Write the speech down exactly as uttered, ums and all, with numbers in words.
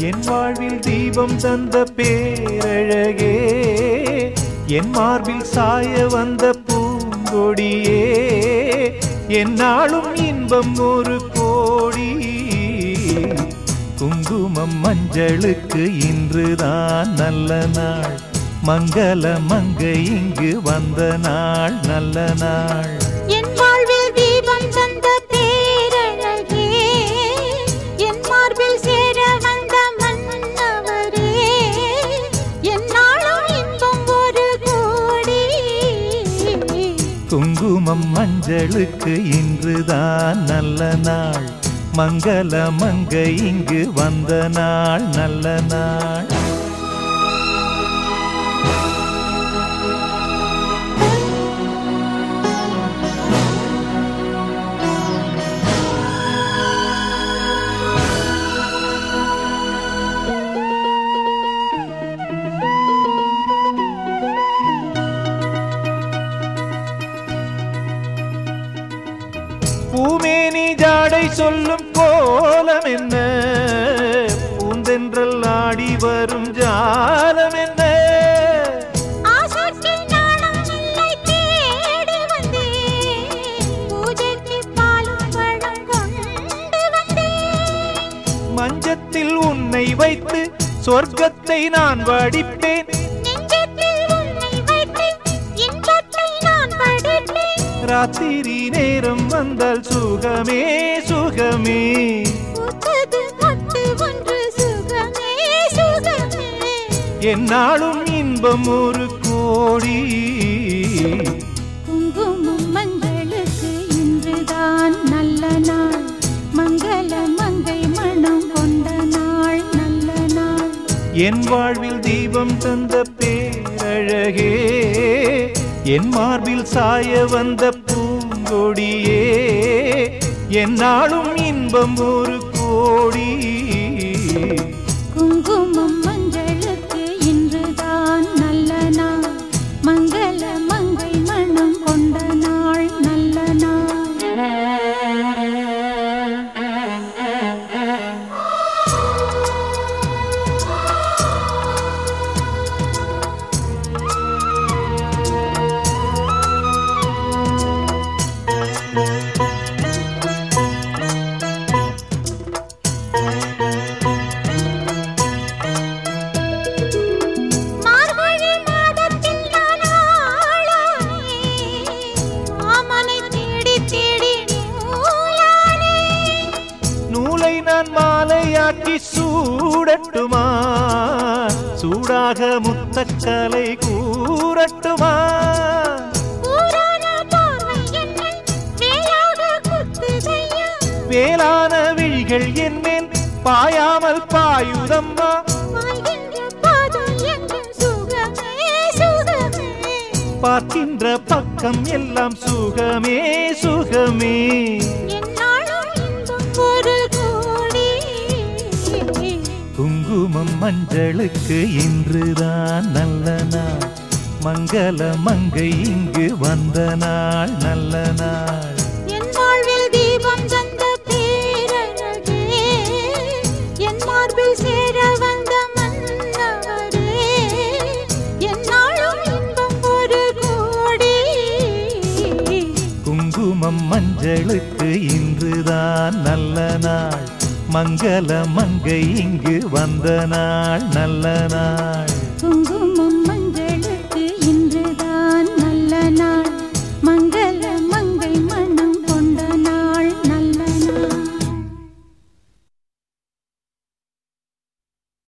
என் வாழ்வில் தீபம் தந்த பேரழகே, என் மார்பில் சாய வந்த பூங்கொடியே, என்னாலும் இன்பம் ஒரு கோடி. குங்குமம் மஞ்சளுக்கு இன்றுதான் நல்ல நாள், மங்கள மங்கை இங்கு வந்த நாள் நல்ல நாள். என் வாழ்வில் தீபம் தந்த பேரழகே, என் மார்பில் சேர வந்த மன்னவரே, என்னாலும் இன்பம் ஒரு கோடி. குங்குமம் மஞ்சளுக்கு இன்றுதான் நல்ல நாள், மங்கள மங்கை இங்கு வந்த நாள் நல்ல நாள். பூமேனி ஜாடை சொல்லும் கோலம் என்ன, பூந்தென்றல் ஆடி வரும் ஜாலம் என்ன. ஆசைக்கு நாணம் இல்லை தேடி வந்தேன், பூஜைக்கு பாலும் பழம் கொண்டு வந்தேன். மஞ்சத்தில் உன்னை வைத்து சொர்க்கத்தை நான் வடிப்பேன், நெஞ்சத்தில் உன்னை வைத்து இன்பத்தை நான் படிப்பேன். ராத்திரி நேரம் வந்தால் சுகமே சுகமே, பூத்தது மொட்டு ஒன்று சுகமே சுகமே, என்னாலும் இன்பம் ஒரு கோடி. குங்குமம் மஞ்சளுக்கு இன்றுதான் நல்ல நாள், மங்கள மங்கை மனம் கொண்ட நாள் நல்ல நாள். என் வாழ்வில் தீபம் தந்த பேரழகே, என் மார்பில் சாய வந்த பூங்கொடியே, என்னாலும் இன்பம் ஒரு கோடி. குங்குமம் மஞ்சளுக்கு இன்றுதான் நல்ல நாள், மங்கள மங்கை மனம் கொண்ட நாள் நல்ல நாள். நான் மாலையாக்கி சூடட்டுமா, சூடாக முத்தக்கலை கூறட்டுமா. வேளான விழிகள் என்மேல் பாயாமல் பாயுதம்மா, பார்க்கின்ற பக்கம் எல்லாம் சுகமே சுகமே. குங்குமம் மஞ்சளுக்கு இன்றுதான் நல்ல நாள், மங்கள மங்கை இங்கு வந்த நாள் நல்ல நாள். என் வாழ்வில் தீபம் தந்த பேரழகே, என் மார்பில் சேர வந்த மன்னவரே, என்னாலும் இன்பம் ஒரு கோடி. குங்குமம் மஞ்சளுக்கு இன்றுதான் நல்ல நாள், மங்கள மங்கை இங்கு வந்த நாள் நல்ல நாள். குங்குமம்